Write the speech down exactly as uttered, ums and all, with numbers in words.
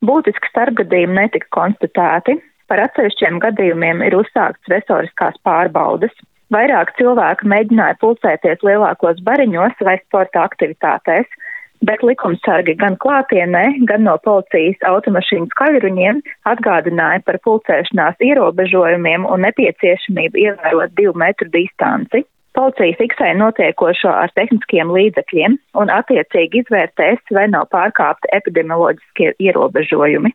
Būtiski starpgadījumi netika konstatēti. Par atsevišķiem gadījumiem ir uzsāktas vesoriskās pārbaudes. Vairāk cilvēku mēģināja pulcēties lielākos bariņos vai sporta aktivitātēs, bet likumsargi gan klātienē, gan no policijas automašīnu skaļruņiem atgādināja par pulcēšanās ierobežojumiem un nepieciešamību ievērot divu metru distanci. Policija fiksēja notiekošo ar tehniskiem līdzekļiem un attiecīgi izvērtēs, vai nav pārkāpti epidemioloģiskie ierobežojumi.